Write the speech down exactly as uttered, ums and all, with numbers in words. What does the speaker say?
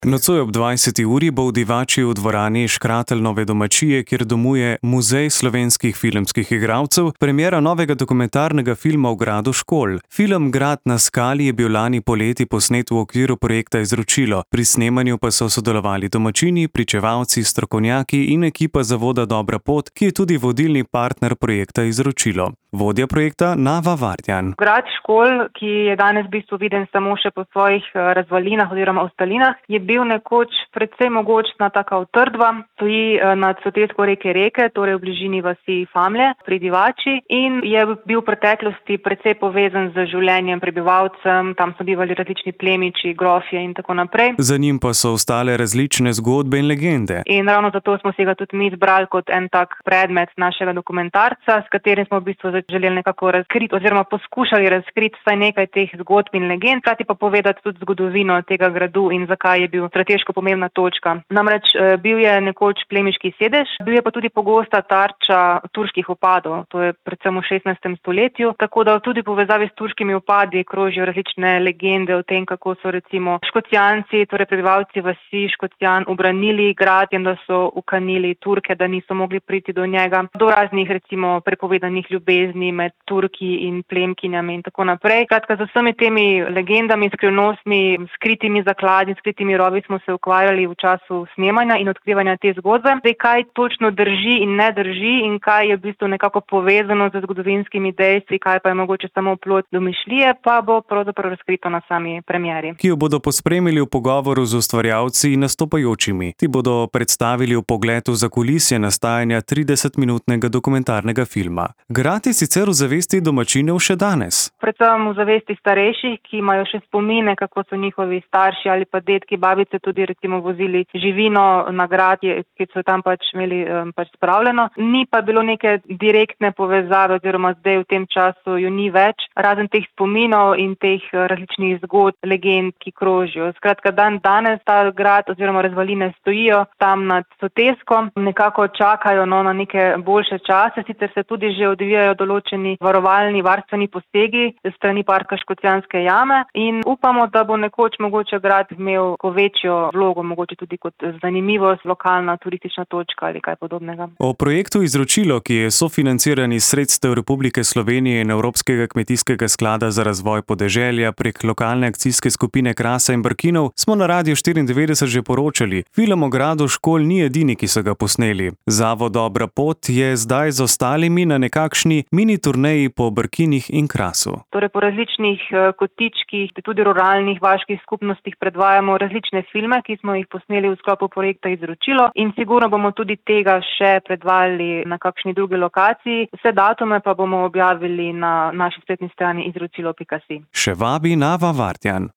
Nocoj ob dvajseti uri bo v Divači v dvorani Škrateljnove domačije, kjer domuje Muzej slovenskih filmskih igralcev, premiera novega dokumentarnega filma v gradu Školj. Film Grad na skali je bil lani poleti posnet v okviru projekta Izročilo. Pri snemanju pa so sodelovali domačini, pričevalci, strokovnjaki in ekipa zavoda Dobra pot, ki je tudi vodilni partner projekta Izročilo. Vodja projekta Nava Vardjan. Grad Školj, ki je danes v bistvu viden samo še po svojih razvalinah oziroma ostalinah, je bil nekoč predvsej mogočna taka utrdba, stoji nad sotesko reke Reke, torej v bližini vasi Famlje pri Divači, in je bil v preteklosti predvsej povezan z življenjem prebivalcem, tam so bivali različni plemiči, grofje in tako naprej. Za njim pa so ostale različne zgodbe in legende. In ravno zato smo si ga tudi mi izbrali kot en tak predmet našega dokumentarca, s katerim smo v bistvu želeli nekako razkriti oziroma poskušali razkriti vsaj nekaj teh zgodb in legend, hkrati pa povedati tudi zgodovino tega gradu in zakaj je bil strateško pomembna točka. Namreč bil je nekoč plemiški sedež, bil je pa tudi pogosta tarča turških vpadov, to je predvsem v šestnajstem stoletju, tako da tudi v povezavi s turškimi vpadi krožijo različne legende o tem, kako so recimo Škocjanci, torej prebivalci vasi Škocjan, ubranili grad in da so ukanili Turke, da niso mogli priti do njega, do raznih recimo prepovedanih ljubezni med Turki in plemkinjami in tako naprej. Kratka, z vsemi temi legendami, skrivnostmi, skritimi zakladi, skritimi rovi smo se ukvarjali v času snemanja in odkrivanja te zgodbe. Zdaj, kaj točno drži in ne drži in kaj je v bistvu nekako povezano z zgodovinskimi dejstvi, kaj pa je mogoče samo plod domišljije, pa bo pravzaprav razkrito na sami premieri. Ki jo bodo pospremili v pogovoru z ustvarjalci in nastopajočimi. Ti bodo predstavili vpogled v zakulisje nastajanja tridesetminutnega dokumentarnega filma. Grad je sicer v zavesti domačinov še danes. Predvsem v zavesti starejših, ki imajo še spomine, kako so njihovi starši ali pa dedki, babice tudi recimo vozili živino na grad, ki so tam pač imeli um, pač spravljeno. Ni pa bilo neke direktne povezave oziroma zdaj v tem času jo ni več, razen teh spominov in teh različnih zgodb, legend, ki krožijo. Skratka, dan danes ta grad oziroma razvaline stojijo tam nad sotesko, nekako čakajo no, na neke boljše čase, sicer se tudi že odvijajo določeni varovalni, varstveni posegi strani parka Škocjanske jame in upamo, da bo nekoč mogoče grad imel večjo vlogo, mogoče tudi kot zanimivost, lokalna turistična točka ali kaj podobnega. O projektu Izročilo, ki je sofinanciran iz sredstev Republike Slovenije in Evropskega kmetijskega sklada za razvoj podeželja prek lokalne akcijske skupine Krasa in Brkinov, smo na Radiu štiriindevetdeset že poročali. Film o gradu Školj ni edini, ki so ga posneli. Zavod Dobra pot je zdaj z ostalimi na nekakšni mini turneji po Brkinih in Krasu. Torej po različnih kotičkih, tudi ruralnih vaških skupnostih predvajamo različne filme, ki smo jih posneli v sklopu projekta Izročilo in sigurno bomo tudi tega še predvajali na kakšni drugi lokaciji. Vse datume pa bomo objavili na naši spletni strani izročilo pika si. Še vabi Nava Vardjan.